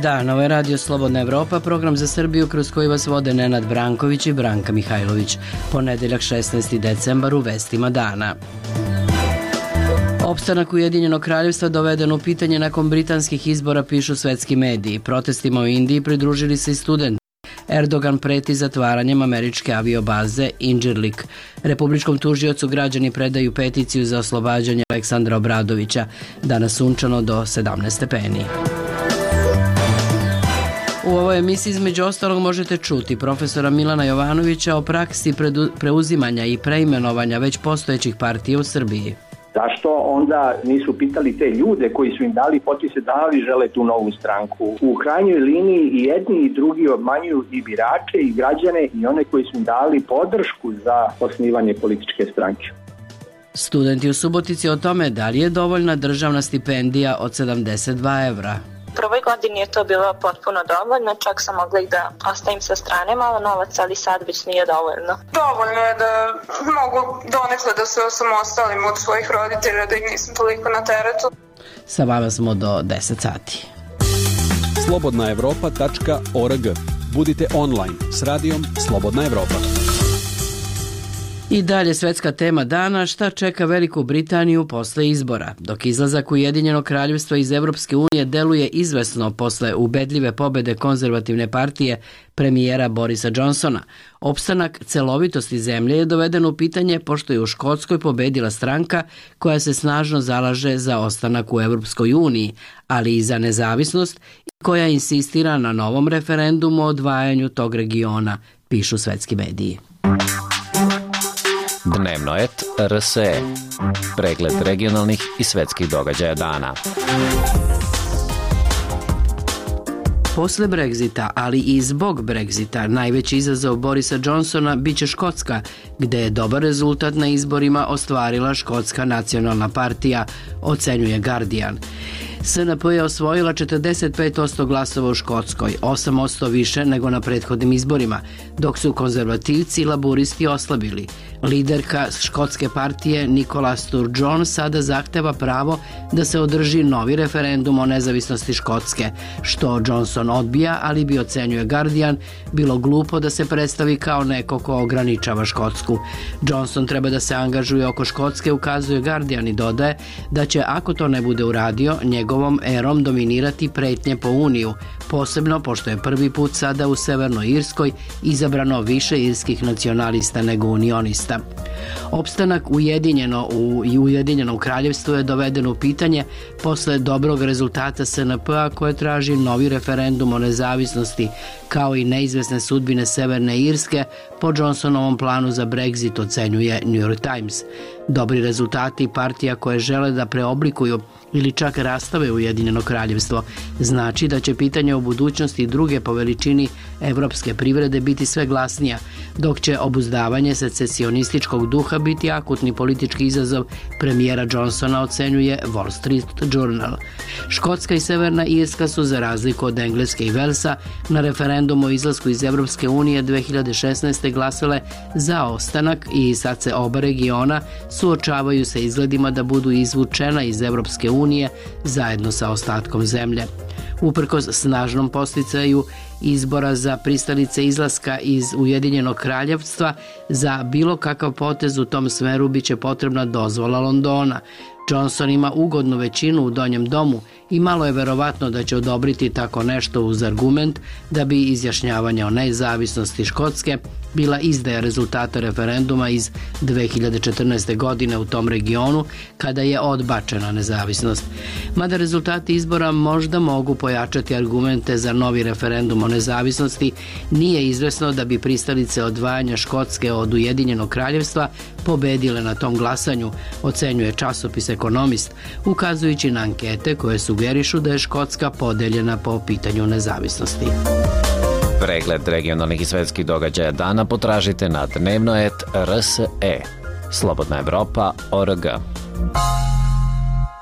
dan, ovo je Radio Slobodna Evropa, program za Srbiju kroz koji vas vode Nenad Branković i Branka Mihajlović. Ponedeljak 16. decembar u vestima dana. Opstanak Ujedinjenog kraljevstva doveden u pitanje nakon britanskih izbora, pišu svetski mediji. Protestima u Indiji pridružili se i studenti. Erdogan preti zatvaranjem američke aviobaze Incirlik. Republičkom tužiocu građani predaju peticiju za oslobađanje Aleksandra Obradovića. Danas sunčano do 17 stepeni. U ovoj emisiji između ostalog možete čuti profesora Milana Jovanovića o praksi preuzimanja i preimenovanja već postojećih partija u Srbiji. Zašto onda nisu pitali te ljude koji su im dali potpise da li žele tu novu stranku? U krajnjoj liniji i jedni i drugi obmanjuju i birače i građane i one koji su im dali podršku za osnivanje političke stranke. Studenti u Subotici o tome da li je dovoljna državna stipendija od 72 evra. U prvoj godini je to bilo potpuno dovoljno, čak sam mogla i da ostavim sa strane malo novac, ali sad već nije dovoljno. Dovoljno je da mogu donekle da se osamostalim od svojih roditelja, da ih nisam toliko na teretu. Sa vama smo do 10 sati. slobodnaevropa.org. Budite online s radijom Slobodna Evropa. I dalje svetska tema dana, šta čeka Veliku Britaniju posle izbora. Dok izlazak Ujedinjenog kraljevstva iz Evropske unije deluje izvesno posle ubedljive pobede konzervativne partije premijera Borisa Johnsona, opstanak celovitosti zemlje je doveden u pitanje pošto je u Škotskoj pobedila stranka koja se snažno zalaže za ostanak u Evropskoj uniji, ali i za nezavisnost i koja insistira na novom referendumu o odvajanju tog regiona, pišu svetski mediji. Dnevno et RSE. Pregled regionalnih i svetskih događaja dana. Posle Brexita, ali i zbog Brexita, najveći izazov Borisa Johnsona biće Škotska, gde je dobar rezultat na izborima ostvarila Škotska nacionalna partija, ocenjuje Guardian. SNP je osvojila 45% glasova u Škotskoj, 8% više nego na prethodnim izborima, dok su konzervativci i laburisti oslabili. Liderka škotske partije Nicola Sturgeon sada zahteva pravo da se održi novi referendum o nezavisnosti Škotske, što Johnson odbija, ali bi, ocenjuje Guardian, bilo glupo da se predstavi kao neko ko ograničava Škotsku. Johnson treba da se angažuje oko Škotske, ukazuje Guardian, i dodaje da će, ako to ne bude uradio, njegovom erom dominirati pretnje po Uniju, posebno pošto je prvi put sada u Severnoj Irskoj izabrano više irskih nacionalista nego unionista. Opstanak Ujedinjenom kraljevstvu je doveden u pitanje posle dobrog rezultata SNP-a koje traži novi referendum o nezavisnosti, kao i neizvesne sudbine Severne Irske po Johnsonovom planu za Brexit, ocenjuje New York Times. Dobri rezultati partija koje žele da preoblikuju ili čak rastave Ujedinjeno kraljevstvo znači da će pitanje o budućnosti druge po veličini evropske privrede biti sve glasnija, dok će obuzdavanje secesionističkog duha biti akutni politički izazov premijera Johnsona, ocenjuje Wall Street Journal. Škotska i Severna Irska su, za razliku od Engleske i Velsa, na referendumu o izlasku iz Evropske unije 2016. glasale za ostanak i sad se oba regiona suočavaju sa izgledima da budu izvučena iz Evropske unije zajedno sa ostatkom zemlje. Uprkos snažnom podsticaju izbora za pristalice izlaska iz Ujedinjenog kraljevstva, za bilo kakav potez u tom smeru biće potrebna dozvola Londona. Johnson ima ugodnu većinu u Donjem domu i malo je verovatno da će odobriti tako nešto uz argument da bi izjašnjavanje o nezavisnosti Škotske bila izdaja rezultata referenduma iz 2014. godine u tom regionu kada je odbačena nezavisnost. Mada rezultati izbora možda mogu pojačati argumente za novi referendum o nezavisnosti, nije izvesno da bi pristalice odvajanja Škotske od Ujedinjenog kraljevstva pobedile na tom glasanju, ocenjuje časopis Ekonomist, ukazujući na ankete koje sugerišu da je Škotska podeljena po pitanju nezavisnosti. Pregled regionalnih i svetskih događaja dana potražite na Dnevno et RSE. Slobodna Evropa.org.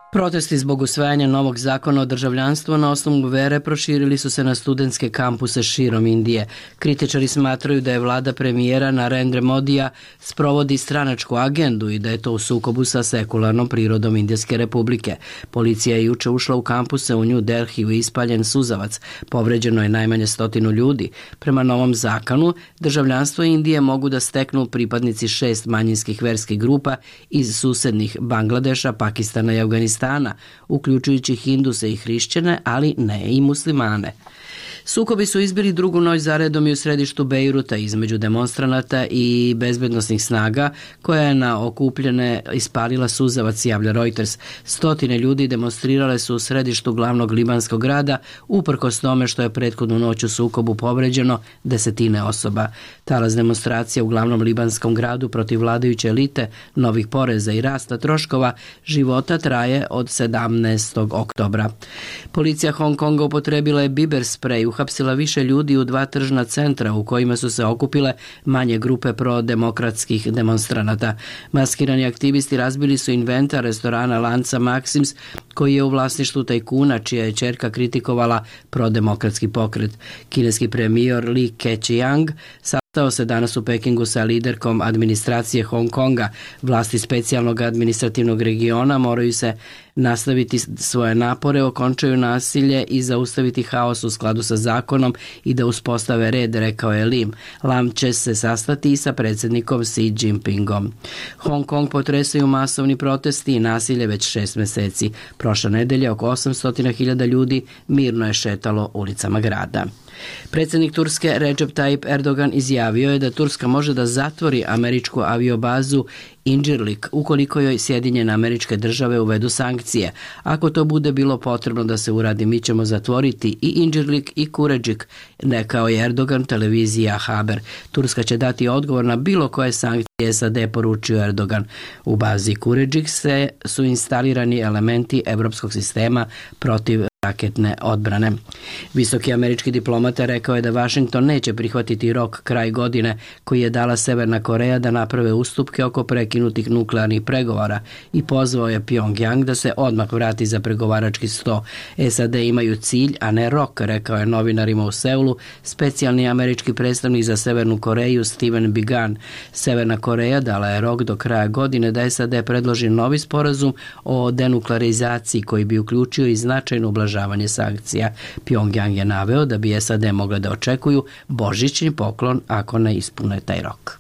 Protesti zbog usvajanja novog zakona o državljanstvu na osnovu vere proširili su se na studentske kampuse širom Indije. Kritičari smatraju da je vlada premijera Narendra Modija sprovodi stranačku agendu i da je to u sukobu sa sekularnom prirodom Indijske republike. Policija je juče ušla u kampuse u New Delhiju i ispaljen suzavac. Povređeno je najmanje 100 ljudi. Prema novom zakonu, državljanstvo Indije mogu da steknu pripadnici 6 manjinskih verskih grupa iz susednih Bangladeša, Pakistana i Afganistana, uključujući Hinduse i hrišćane, ali ne i muslimane. Sukobi su izbili drugu noć zaredom i u središtu Bejruta između demonstranata i bezbednosnih snaga koja je na okupljene ispalila suzavac, javlja Reuters. 100 ljudi demonstrirale su u središtu glavnog libanskog grada uprkos tome što je prethodnu noć u sukobu povređeno 10 osoba. Talas demonstracija u glavnom libanskom gradu protiv vladajuće elite, novih poreza i rasta troškova života traje od 17. oktobra. Policija Hong Konga upotrebila je biber sprej, uhapsila više ljudi u 2 tržna centra u kojima su se okupile manje grupe prodemokratskih demonstranata. Maskirani aktivisti razbili su inventar restorana lanca Maxims koji je u vlasništvu tajkuna čija je ćerka kritikovala prodemokratski pokret. Kineski premijer Li Keqiang sastao se danas u Pekingu sa liderkom administracije Hong Konga. Vlasti specijalnog administrativnog regiona moraju se nastaviti svoje napore, okončaju nasilje i zaustaviti haos u skladu sa zakonom i da uspostave red, rekao je Lim. Lam će se sastati i sa predsjednikom Xi Jinpingom. Hong Kong potresaju masovni protesti i nasilje već 6 meseci. Prošle nedelje oko 800.000 ljudi mirno je šetalo ulicama grada. Predsjednik Turske Recep Tayyip Erdogan izjavio je da Turska može da zatvori američku aviobazu Incirlik ukoliko joj Sjedinjene Američke Države uvedu sankcije. Ako to bude bilo potrebno da se uradi, mi ćemo zatvoriti i Incirlik i Kuredžik, rekao je Erdogan televizija Haber. Turska će dati odgovor na bilo koje sankcije, SAD, poručio Erdogan. U bazi Kuredžik su instalirani elementi evropskog sistema protiv raketne odbrane. Visoki američki diplomata rekao je da Washington neće prihvatiti rok kraj godine koji je dala Severna Koreja da naprave ustupke oko prekinutih nuklearnih pregovora i pozvao je Pyongyang da se odmah vrati za pregovarački sto. SAD imaju cilj, a ne rok, rekao je novinarima u Seulu specijalni američki predstavnik za Severnu Koreju Steven Biegun. Severna Koreja dala je rok do kraja godine da SAD predloži novi sporazum o denuklearizaciji koji bi uključio i značajno ublažavanje sankcija. Pyongyang je naveo da bi SAD mogle da očekuju božićni poklon ako ne ispune taj rok.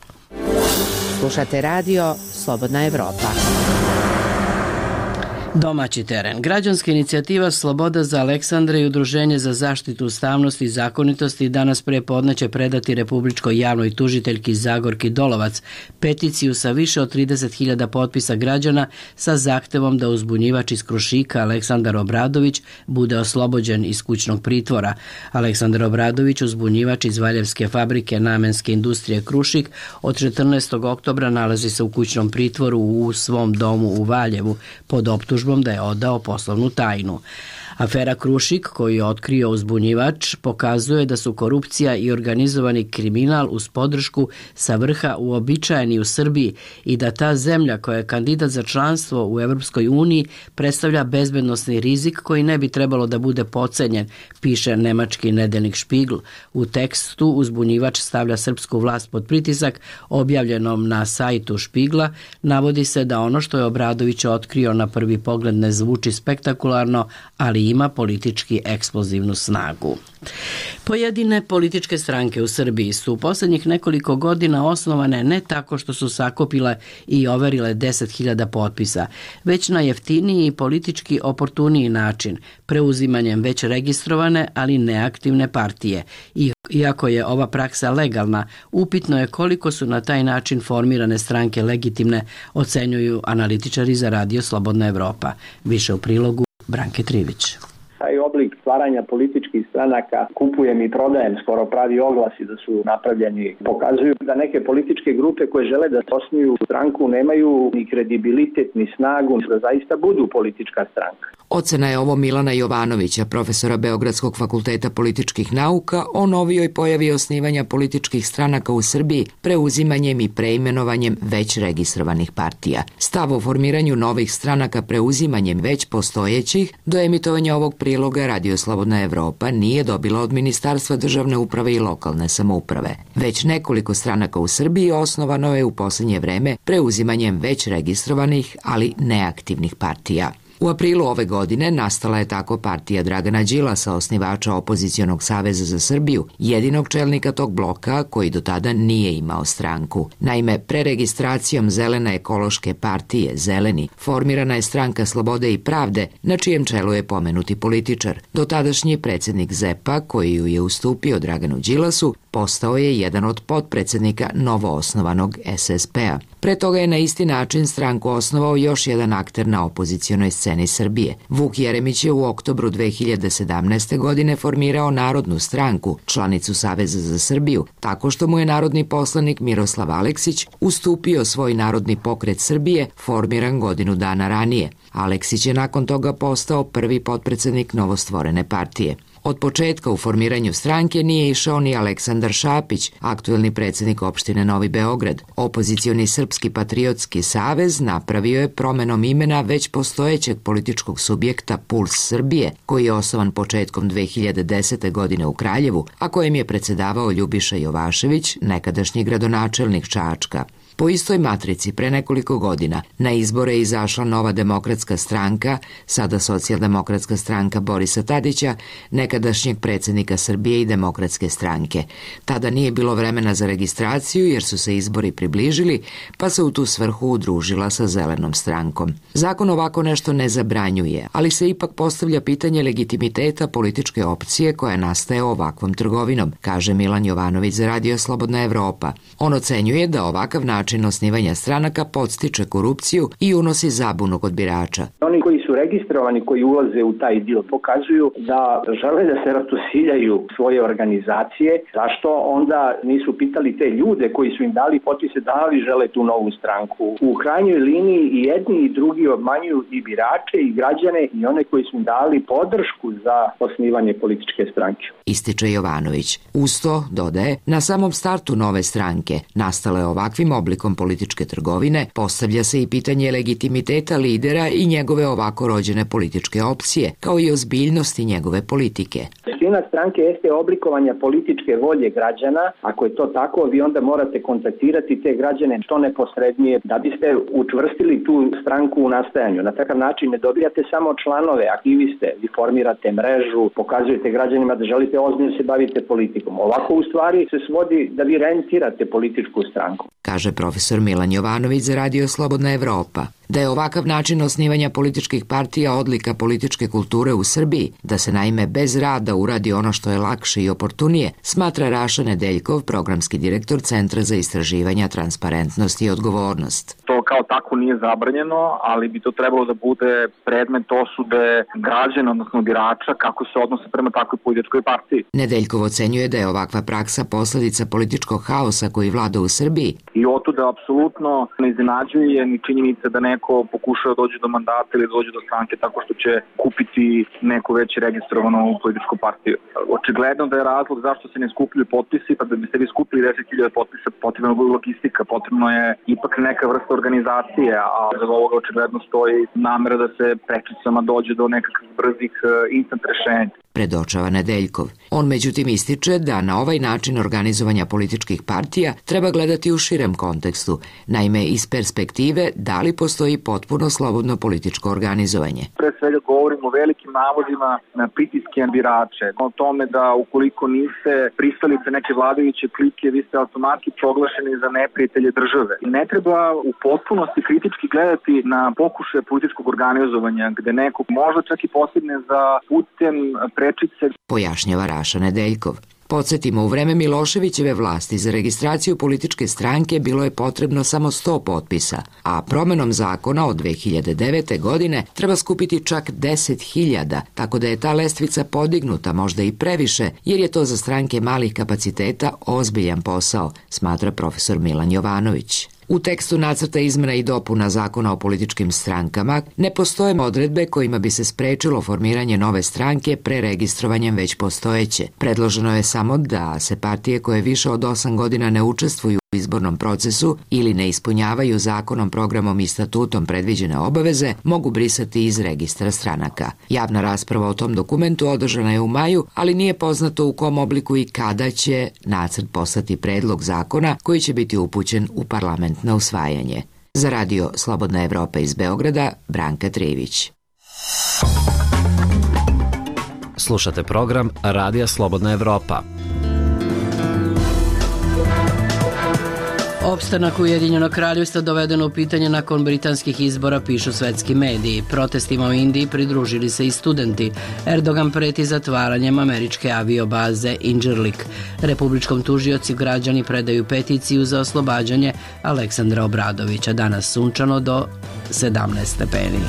Slušate radio Slobodna Evropa. Domaći teren. Građanska inicijativa Sloboda za Aleksandra i Udruženje za zaštitu ustavnosti i zakonitosti danas pre podne će predati Republičkoj javnoj tužiteljki Zagorki Dolovac peticiju sa više od 30.000 potpisa građana sa zahtevom da uzbunjivač iz Krušika Aleksandar Obradović bude oslobođen iz kućnog pritvora. Aleksandar Obradović, uzbunjivač iz Valjevske fabrike namenske industrije Krušik, od 14. oktobra nalazi se u kućnom pritvoru u svom domu u Valjevu pod optužbom da je odao poslovnu tajnu. Afera Krušik, koju je otkrio uzbunjivač, pokazuje da su korupcija i organizovani kriminal uz podršku sa vrha uobičajeni u Srbiji i da ta zemlja koja je kandidat za članstvo u Evropskoj uniji predstavlja bezbednosni rizik koji ne bi trebalo da bude potcenjen, piše nemački nedeljnik Spiegel. U tekstu uzbunjivač stavlja srpsku vlast pod pritisak, objavljenom na sajtu Spiegla. Navodi se da ono što je Obradović otkrio na prvi pogled ne zvuči spektakularno, ali ima politički eksplozivnu snagu. Pojedine političke stranke u Srbiji su u posljednjih nekoliko godina osnovane ne tako što su sakupile i overile 10.000 potpisa, već na jeftiniji i politički oportuniji način, preuzimanjem već registrovane, ali neaktivne partije. Iako je ova praksa legalna, upitno je koliko su na taj način formirane stranke legitimne, ocenjuju analitičari za radio Slobodna Evropa. Više u prilogu Branke Trivić. Taj oblik stvaranja političkih stranaka, kupujem i prodajem, skoro pravi oglasi da su napravljeni, pokazuju da neke političke grupe koje žele da osnuju stranku nemaju ni kredibilitet, ni snagu da zaista budu politička stranka. Ocena je ovo Milana Jovanovića, profesora Beogradskog fakulteta političkih nauka, o novijoj pojavi osnivanja političkih stranaka u Srbiji preuzimanjem i preimenovanjem već registrovanih partija. Stav o formiranju novih stranaka preuzimanjem već postojećih do emitovanja ovog priloga Radio Slobodna Evropa nije dobila od Ministarstva državne uprave i lokalne samouprave. Već nekoliko stranaka u Srbiji osnovano je u poslednje vreme preuzimanjem već registrovanih, ali neaktivnih partija. U aprilu ove godine nastala je tako partija Dragana Đilasa, osnivača Opozicionog saveza za Srbiju, jedinog čelnika tog bloka koji do tada nije imao stranku. Naime, preregistracijom Zelene ekološke partije Zeleni formirana je stranka Slobode i pravde, na čijem čelu je pomenuti političar. Dotadašnji predsjednik ZEP-a, koji ju je ustupio Draganu Đilasu, postao je jedan od potpredsednika novoosnovanog SSP-a. Pre toga je na isti način stranku osnovao još jedan akter na opozicionoj sceni Srbije. Vuk Jeremić je u oktobru 2017. godine formirao Narodnu stranku, članicu Saveza za Srbiju, tako što mu je narodni poslanik Miroslav Aleksić ustupio svoj Narodni pokret Srbije, formiran godinu dana ranije. Aleksić je nakon toga postao prvi potpredsednik novostvorene partije. Od početka u formiranju stranke nije išao ni Aleksandar Šapić, aktuelni predsjednik opštine Novi Beograd. Opozicioni Srpski patriotski savez napravio je promenom imena već postojećeg političkog subjekta Puls Srbije, koji je osnovan početkom 2010. godine u Kraljevu, a kojem je predsedavao Ljubiša Jovašević, nekadašnji gradonačelnik Čačka. Po istoj matrici pre nekoliko godina na izbore je izašla Nova demokratska stranka, sada Socijaldemokratska stranka Borisa Tadića, nekadašnjeg predsjednika Srbije i Demokratske stranke. Tada nije bilo vremena za registraciju jer su se izbori približili, pa se u tu svrhu udružila sa Zelenom strankom. Zakon ovako nešto ne zabranjuje, ali se ipak postavlja pitanje legitimiteta političke opcije koja nastaje ovakvom trgovinom, kaže Milan Jovanović za Radio Slobodna Evropa. On ocenjuje da ovakav način osnivanja stranaka podstiče korupciju i unosi zabunu kod birača. Oni koji su registrovani, koji ulaze u taj dio, pokazuju da žele da se ratosiljaju svoje organizacije. Zašto onda nisu pitali te ljude koji su im dali potpise da li žele tu novu stranku? U krajnjoj liniji i jedni i drugi obmanjuju i birače i građane i one koji su im dali podršku za osnivanje političke stranke. Ističe Jovanović. Uz to, dodaje, na samom startu nove stranke, nastale ovakvim oblikom političke trgovine, postavlja se i pitanje legitimiteta lidera i njegove ovako rođene političke opcije, kao i ozbiljnosti njegove politike. Suština stranke jeste oblikovanja političke volje građana. Ako je to tako, vi onda morate kontaktirati te građane što neposrednije da biste učvrstili tu stranku u nastajanju. Na takav način ne dobijate samo članove, aktiviste, vi formirate mrežu, pokazujete građanima da želite ozbiljno se bavite politikom. Ovako u stvari se svodi da vi rentirate političku stranku. Kaže profesor Milan Jovanović za Radio Slobodna Evropa. Da je ovakav način osnivanja političkih partija odlika političke kulture u Srbiji, da se naime bez rada uradi ono što je lakše i oportunije, smatra Raša Nedeljkov, programski direktor Centra za istraživanja, transparentnost i odgovornost. To kao tako nije zabranjeno, ali bi to trebalo da bude predmet osude građana, odnosno birača, kako se odnose prema takvoj političkoj partiji. Nedeljkov ocenjuje da je ovakva praksa posledica političkog haosa koji vlada u Srbiji. I otuda apsolutno ne iznenađuje ni činjenica da neko pokuša da dođe do mandata ili dođe do stranke tako što će kupiti neku već registrovanu političku partiju. Očigledno da je razlog zašto se ne skupljaju potpisi, pa da biste vi skupili 10.000 potpisa, potrebna je logistika, potrebno je ipak neka vrsta organizacije, a za ovoga očigledno stoji namera da se prečicama dođe do nekakvih brzih instant rešenja. Predočava Nedeljkov. On međutim ističe da na ovaj način organizovanja političkih partija treba gledati u širem kontekstu, naime iz perspektive da li postoji potpuno slobodno političko organizovanje. Pre svega govorimo o velikim navodima na pritiske na birače, o tome da ukoliko niste pristalice neke vladajuće klike, vi ste automatski proglašeni za neprijatelje države. Ne treba u potpunosti kritički gledati na pokušaje političkog organizovanja, gde neko možda čak i postigne za putem prečice. Pojašnjava Raša Nedeljkov. Podsjetimo, u vreme Miloševićeve vlasti za registraciju političke stranke bilo je potrebno samo 100 potpisa, a promenom zakona od 2009. godine treba skupiti čak 10.000, tako da je ta lestvica podignuta možda i previše, jer je to za stranke malih kapaciteta ozbiljan posao, smatra profesor Milan Jovanović. U tekstu nacrta izmena i dopuna Zakona o političkim strankama ne postoje odredbe kojima bi se sprečilo formiranje nove stranke preregistrovanjem već postojeće. Predloženo je samo da se partije koje više od 8 godina ne učestvuju u izbornom procesu ili ne ispunjavaju zakonom, programom i statutom predviđene obaveze mogu brisati iz registra stranaka. Javna rasprava o tom dokumentu održana je u maju, ali nije poznato u kom obliku i kada će nacrt postati predlog zakona koji će biti upućen u parlament na usvajanje. Za Radio Slobodna Evropa iz Beograda, Branka Trivić. Slušate program Radija Slobodna Evropa. Opstanak Ujedinjenog kraljevstva dovedeno u pitanje nakon britanskih izbora, pišu svetski mediji. Protestima u Indiji pridružili se i studenti. Erdogan preti zatvaranjem američke aviobaze Incirlik. Republičkom tužioci građani predaju peticiju za oslobađanje Aleksandra Obradovića. Danas sunčano do 17 stepeni.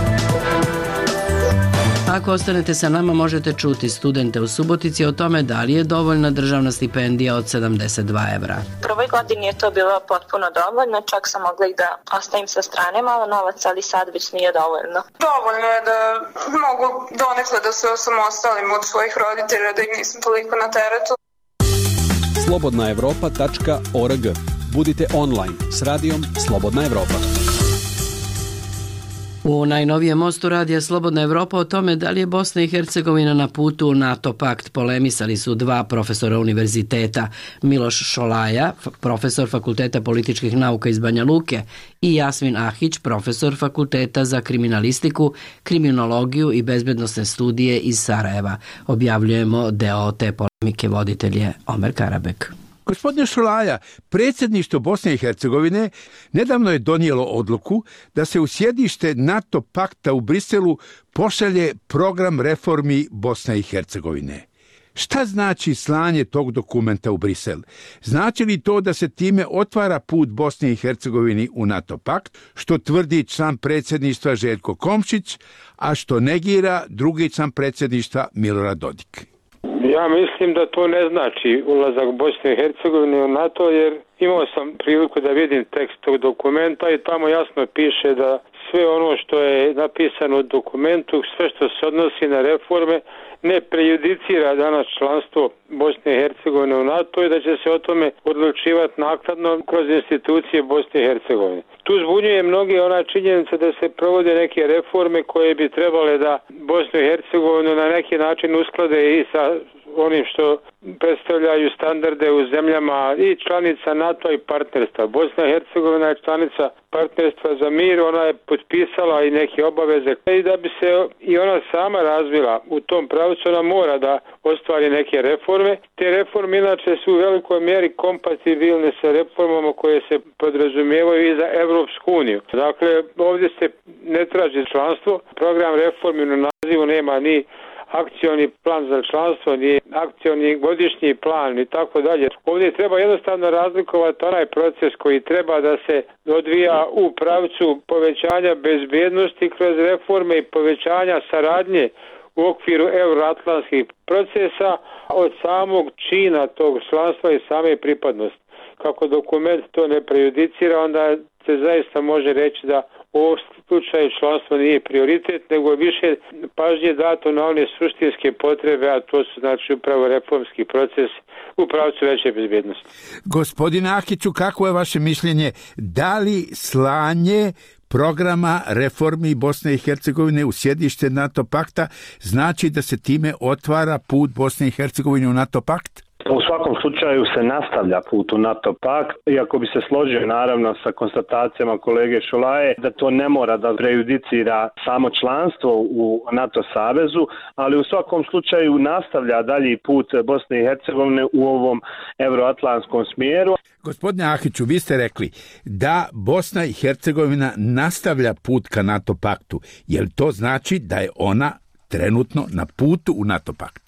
Ako ostanete sa nama, možete čuti studente u Subotici o tome da li je dovoljna državna stipendija od 72 evra. U prvoj godini je to bilo potpuno dovoljno, čak sam mogla i da ostavim sa strane malo novac, ali sad već nije dovoljno. Dovoljno je da mogu donekle da se osamostalim od svojih roditelja, da ih nisam toliko na teretu. slobodnaevropa.org. Budite online s radijom Slobodna Evropa. U najnovijem mostu Radija Slobodna Evropa o tome da li je Bosna i Hercegovina na putu u NATO pakt polemisali su dva profesora univerziteta, Miloš Šolaja, profesor Fakulteta političkih nauka iz Banja Luke, i Jasmin Ahić, profesor Fakulteta za kriminalistiku, kriminologiju i bezbednosne studije iz Sarajeva. Objavljujemo deo te polemike, voditelj je Omer Karabek. Gospodine Šolaja, predsjedništvo Bosne i Hercegovine nedavno je donijelo odluku da se u sjedište NATO pakta u Briselu pošalje program reformi Bosne i Hercegovine. Šta znači slanje tog dokumenta u Brisel? Znači li to da se time otvara put Bosne i Hercegovini u NATO pakt, što tvrdi član predsjedništva Željko Komšić, a što negira drugi član predsjedništva Milorad Dodik? Ja mislim da to ne znači ulazak Bosne i Hercegovine u NATO, jer imao sam priliku da vidim tekst tog dokumenta i tamo jasno piše da sve ono što je napisano u dokumentu, sve što se odnosi na reforme, ne prejudicira danas članstvo Bosne i Hercegovine u NATO i da će se o tome odlučivati naknadno kroz institucije Bosne i Hercegovine. Tu zbunjuje mnoge ona činjenica da se provode neke reforme koje bi trebale da Bosnu i Hercegovinu na neki način usklade i sa onim što predstavljaju standarde u zemljama i članica NATO i partnerstva. Bosna i Hercegovina je članica partnerstva za mir, ona je potpisala i neke obaveze i da bi se i ona sama razvila u tom pravcu, ona mora da ostvari neke reforme. Te reforme inače su u velikoj mjeri kompatibilne sa reformama koje se podrazumijevaju i za Evropsku uniju. Dakle, ovdje se ne traži članstvo, program reformi u nazivu nema ni akcioni plan za članstvo, ni akcioni godišnji plan i tako dalje. Ovdje treba jednostavno razlikovati onaj proces koji treba da se odvija u pravcu povećanja bezbednosti kroz reforme i povećanja saradnje u okviru euroatlantskih procesa od samog čina tog članstva i same pripadnosti. Kako dokument to ne prejudicira, onda se zaista može reći da u ovom slučaju članstvo nije prioritet, nego više pažnje dato na one suštinske potrebe, a to su znači upravo reformski proces u pravcu veće bezbjednosti. Gospodine Ahiću, kako je vaše mišljenje? Da li slanje programa reformi Bosne i Hercegovine u sjedište NATO pakta znači da se time otvara put Bosne i Hercegovine u NATO pakt? U svakom slučaju se nastavlja put u NATO pakt, iako bi se složio naravno sa konstatacijama kolege Šolaje da to ne mora da prejudicira samo članstvo u NATO savezu, ali u svakom slučaju nastavlja dalji put Bosne i Hercegovine u ovom euroatlantskom smjeru. Gospodine Ahiću, vi ste rekli da Bosna i Hercegovina nastavlja put ka NATO paktu. Je li to znači da je ona trenutno na putu u NATO pakt?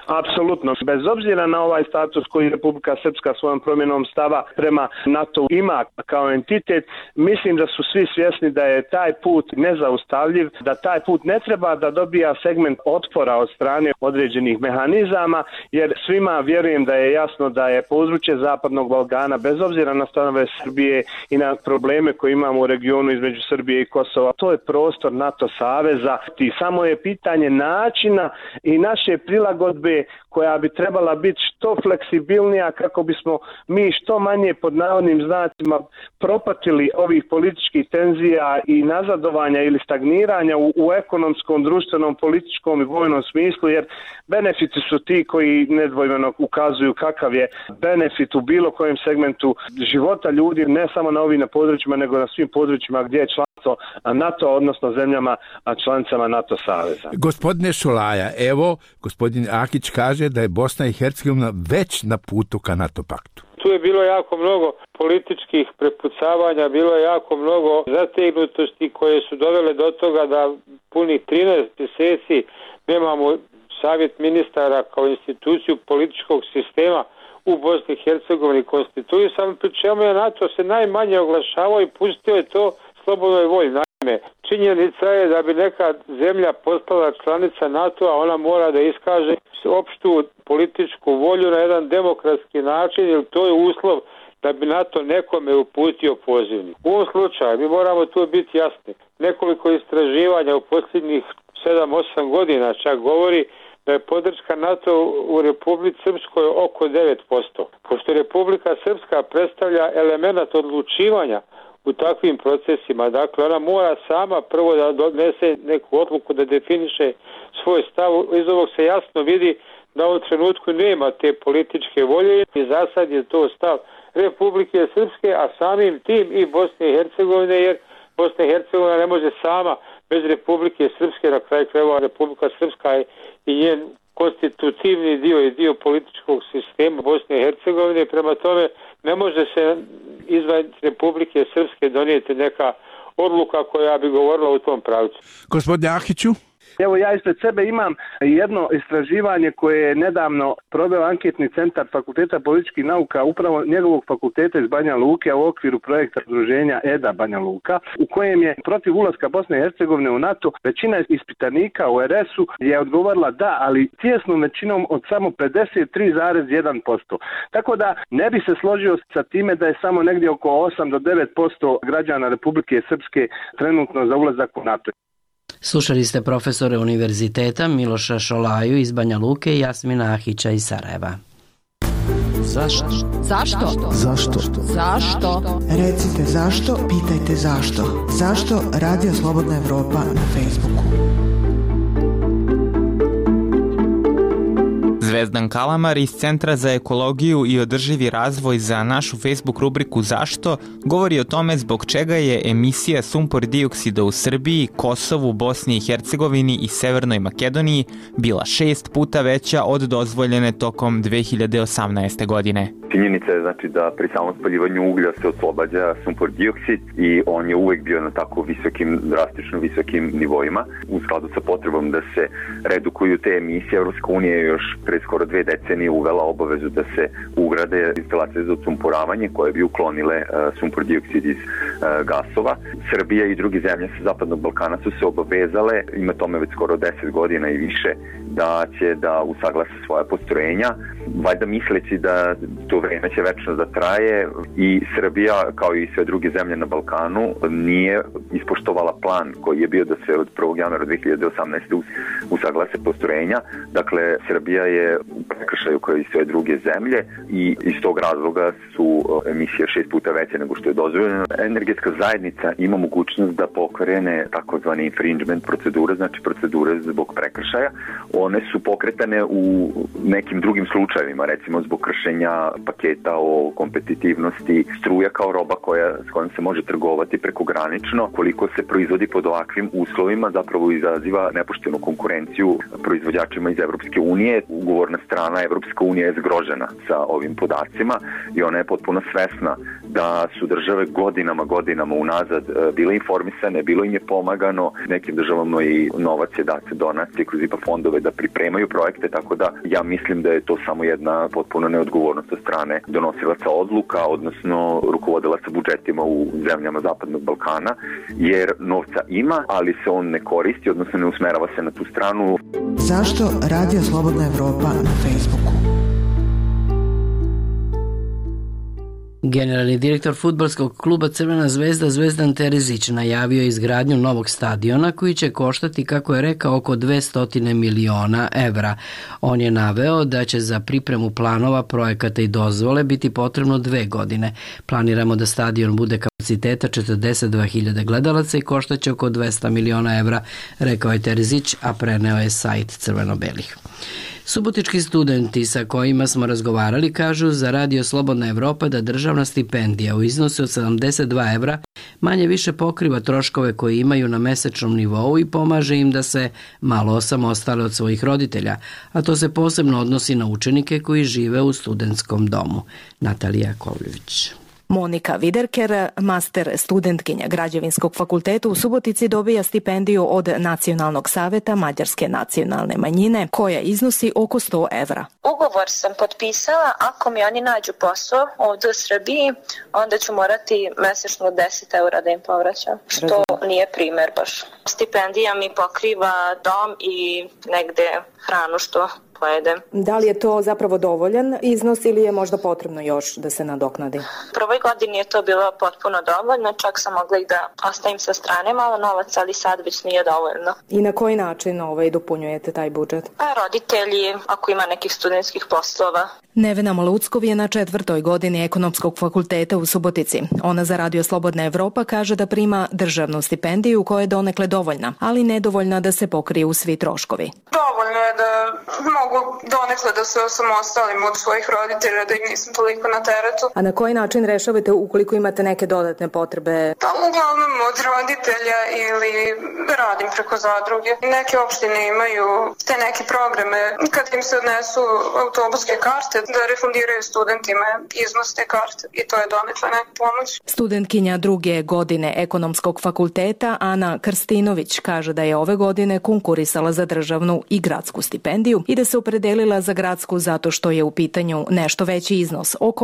Apsolutno. Bez obzira na ovaj status koji Republika Srpska svojom promjenom stava prema NATO ima kao entitet, mislim da su svi svjesni da je taj put nezaustavljiv, da taj put ne treba da dobija segment otpora od strane određenih mehanizama, jer svima vjerujem da je jasno da je područje Zapadnog Balkana, bez obzira na stanove Srbije i na probleme koje imamo u regionu između Srbije i Kosova, to je prostor NATO saveza i samo je pitanje načina i naše prilagodbe koja bi trebala biti što fleksibilnija kako bismo mi što manje pod navodnim znacima propatili ovih političkih tenzija i nazadovanja ili stagniranja u ekonomskom, društvenom, političkom i vojnom smislu, jer benefiti su ti koji nedvojbeno ukazuju kakav je benefit u bilo kojem segmentu života ljudi, ne samo na ovim područjima, nego na svim područjima gdje je članstvo NATO, odnosno zemljama članicama NATO saveza. Gospodine Šolaja, evo, gospodin Akić kaže da je Bosna i Hercegovina već na putu ka NATO paktu. Tu je bilo jako mnogo političkih prepucavanja, bilo je jako mnogo zategnutosti koje su dovele do toga da punih 13 mjeseci nemamo savjet ministara kao instituciju političkog sistema u Bosni i Hercegovini konstituisan, pri čemu je NATO se najmanje oglašavao i pustio je to slobodnoj volji. Naime, činjenica je da bi neka zemlja postala članica NATO-a, ona mora da iskaže opštu političku volju na jedan demokratski način, jer to je uslov da bi NATO nekome uputio pozivnik. U ovom slučaju mi moramo tu biti jasni. Nekoliko istraživanja u posljednjih 7-8 godina čak govori da je podrška NATO u Republici Srpskoj oko 9%. Pošto Republika Srpska predstavlja element odlučivanja u takvim procesima, dakle ona mora sama prvo da donese neku odluku, da definiše svoj stav. Iz ovog se jasno vidi da u ovom trenutku nema te političke volje i za sad je to stav Republike Srpske, a samim tim i Bosne i Hercegovine, jer Bosna i Hercegovina ne može sama bez Republike Srpske, na kraju krajeva Republika Srpska je i njen konstitutivni dio i dio političkog sistema Bosne i Hercegovine, prema tome ne može se izvan Republike Srpske donijeti neka odluka koja bi govorila u tom pravcu. Gospodine Ahiću? Evo ja ispred sebe imam jedno istraživanje koje je nedavno proveo anketni centar Fakulteta političkih nauka, upravo njegovog fakulteta iz Banja Luke, a u okviru projekta udruženja EDA Banja Luka, u kojem je protiv ulaska Bosne i Hercegovine u NATO većina ispitanika u RS-u je odgovorila da, ali tijesnom većinom od samo 53,1%. Tako da ne bi se složio sa time da je samo negdje oko 8 do 9% građana Republike Srpske trenutno za ulazak u NATO. Slušali ste profesore univerziteta Miloša Šolaju iz Banja Luke i Jasmina Ahića iz Sarajeva. Zašto? Zašto? Zašto? Zašto? Recite zašto, pitajte zašto. Zašto Radio Slobodna Evropa na Facebooku? Zvezdan Kalamar iz Centra za ekologiju i održivi razvoj za našu Facebook rubriku Zašto govori o tome zbog čega je emisija sumpor dioksida u Srbiji, Kosovu, Bosni i Hercegovini i Severnoj Makedoniji bila 6 puta veća od dozvoljene tokom 2018. godine. Činjenica je znači da pri samom spaljivanju uglja se oslobađa sumpor dioksid i on je uvek bio na tako visokim, drastično visokim nivoima. U skladu sa potrebom da se redukuju te emisije, Evropska unija je još pre skoro 2 decenije uvela obavezu da se ugrade instalacije za odsumporavanje koje bi uklonile sumpor dioksid iz gasova. Srbija i druge zemlje sa Zapadnog Balkana su se obavezale, ima tome već skoro 10 godina i više, da će da usaglase svoja postrojenja, valjda misleći da to vreme će večno da traje i Srbija, kao i sve druge zemlje na Balkanu, nije ispoštovala plan koji je bio da se od 1. januara 2018. usaglase postrojenja. Dakle, Srbija je u prekršaju kao i sve druge zemlje i iz tog razloga su emisije 6 puta veće nego što je dozvoljeno. Energetska zajednica ima mogućnost da pokrene takozvane infringement procedure, znači procedure zbog prekršaja. One su pokretane u nekim drugim slučajevima slučajevima, recimo zbog kršenja paketa o kompetitivnosti, struja kao roba s kojom se može trgovati prekogranično, koliko se proizvodi pod ovakvim uslovima, zapravo izaziva nepoštenu konkurenciju proizvođačima iz Evropske unije. Ugovorna strana Evropska unija je zgrožena sa ovim podacima i ona je potpuno svesna da su države godinama unazad bile informisane, bilo im je pomagano, nekim državama i novac je dat donacije kroz IPA fondove da pripremaju projekte, tako da ja mislim da je to samo jedna potpuno neodgovornost od strane donosilaca odluka, odnosno rukovodilaca budžetima u zemljama Zapadnog Balkana, jer novca ima, ali se on ne koristi, odnosno ne usmerava se na tu stranu. Zašto Radio Slobodna Evropa na Facebooku? Generalni direktor fudbalskog kluba Crvena zvezda Zvezdan Terezić najavio izgradnju novog stadiona koji će koštati, kako je rekao, oko 200 miliona evra. On je naveo da će za pripremu planova, projekata i dozvole biti potrebno 2 godine. Planiramo da stadion bude kapaciteta 42.000 gledalaca i koštaće oko 200 miliona evra, rekao je Terezić, a preneo je sajt Crveno-belih. Subotički studenti sa kojima smo razgovarali kažu za Radio Slobodna Evropa da državna stipendija u iznosu od 72 evra manje više pokriva troškove koje imaju na mesečnom nivou i pomaže im da se malo osamostale od svojih roditelja, a to se posebno odnosi na učenike koji žive u studentskom domu. Natalija Kovljević. Monika Viderker, master studentkinja Građevinskog fakulteta u Subotici, dobija stipendiju od Nacionalnog saveta Mađarske nacionalne manjine, koja iznosi oko 100 evra. Ugovor sam potpisala, ako mi oni nađu posao ovdje u Srbiji, onda ću morati mesečno 10 evra da im povraćam, što nije primer baš. Stipendija mi pokriva dom i negde hranu što pojedem. Da li je to zapravo dovoljan iznos ili je možda potrebno još da se nadoknadi? U prvoj godini je to bilo potpuno dovoljno, čak sam mogla i da ostavim sa strane malo novac, ali sad već nije dovoljno. I na koji način dopunjujete taj budžet? Pa roditelji, ako ima nekih studentskih poslova. Nevena Maluckov je na 4. godini Ekonomskog fakulteta u Subotici. Ona za Radio Slobodna Evropa kaže da prima državnu stipendiju koja je donekle dovoljna, ali nedovoljna da se pokriju svi troškovi. Dovoljno je da mogu donekle da se osamostalim od svojih roditelja, da im nisam toliko na teretu. A na koji način rešavate ukoliko imate neke dodatne potrebe? Pa uglavnom od roditelja ili radim preko zadruge. Neke opštine imaju te neke programe kad im se odnesu autobuske karte da refundiraju studentima iznos te karte i to je donekle neka pomoć. Studentkinja 2. godine Ekonomskog fakulteta Ana Krstinović kaže da je ove godine konkurisala za državnu i gradsku stipendiju i da se opredelila za gradsku zato što je u pitanju nešto veći iznos, oko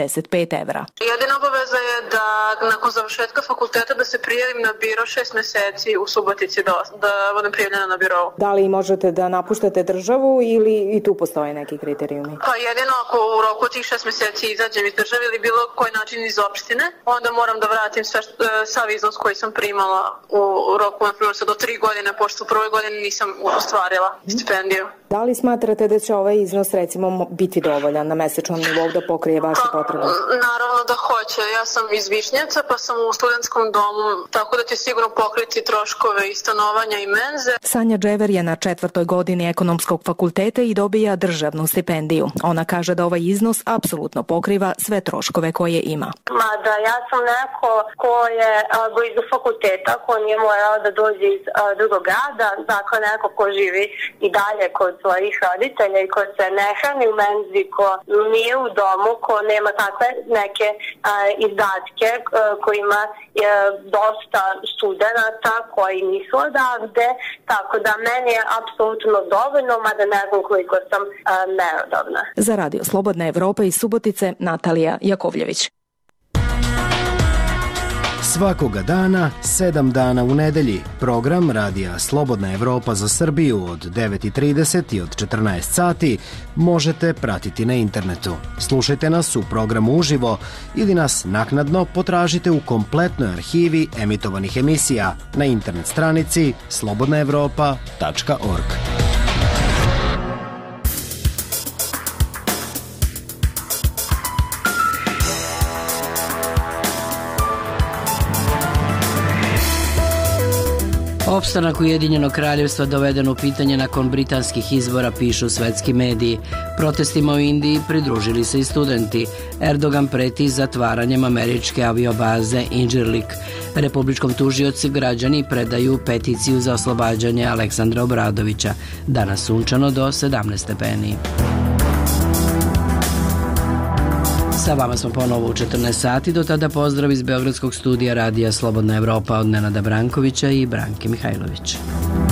85 evra. Jedina obaveza je da nakon završetka fakulteta da se prijavim na biro 6 meseci u Subotici da budem prijavljena na birovu. Da li možete da napuštate državu ili i tu postoje neki kriterijumi? Pa jedino ako u roku tih 6 meseci izađem iz države ili bilo koji način iz opštine, onda moram da vratim sav iznos koji sam primala u roku, na primjer, do 3 godine, pošto u prvoj godini nisam ostvarila stipendiju. Da li smatrate da će ovaj iznos recimo biti dovoljan na mesečnom nivou da pokrije vaše potrebe? Naravno da hoće. Ja sam iz Višnjevca pa sam u studentskom domu, tako da će sigurno pokriti troškove i stanovanja i menze. Sanja Džever je na 4. godini Ekonomskog fakulteta i dobija državnu stipendiju. Ona kaže da ovaj iznos apsolutno pokriva sve troškove koje ima. Mada ja sam neko ko je blizu fakulteta, ko nije morao da dođe iz drugog grada, dakle neko ko živi i dalje kod svojih roditelja i ko se ne hrani u menzi, ko nije u domu, ko nema takve neke izdatke kojima je dosta studenata koji nisu odavde, tako da meni je apsolutno dovoljno, mada ne znam koliko sam merodavna. Za Radio Slobodna Evropa iz Subotice, Natalija Jakovljević. Svakoga dana, 7 dana u nedelji, program Radija Slobodna Evropa za Srbiju od 9:30 i od 14 sati možete pratiti na internetu. Slušajte nas u programu uživo ili nas naknadno potražite u kompletnoj arhivi emitovanih emisija na internet stranici slobodnaevropa.org. Opstanak Ujedinjenog kraljevstva doveden u pitanje nakon britanskih izbora, pišu svetski mediji. Protestima u Indiji pridružili se i studenti. Erdogan preti zatvaranjem američke aviobaze Incirlik. Republičkom tužioci građani predaju peticiju za oslobađanje Aleksandra Obradovića. Danas sunčano do 17 stepeni. Sa vama smo ponovo u 14 sati, do tada pozdrav iz Beogradskog studija Radija Slobodna Evropa od Nenada Brankovića i Branke Mihajlović.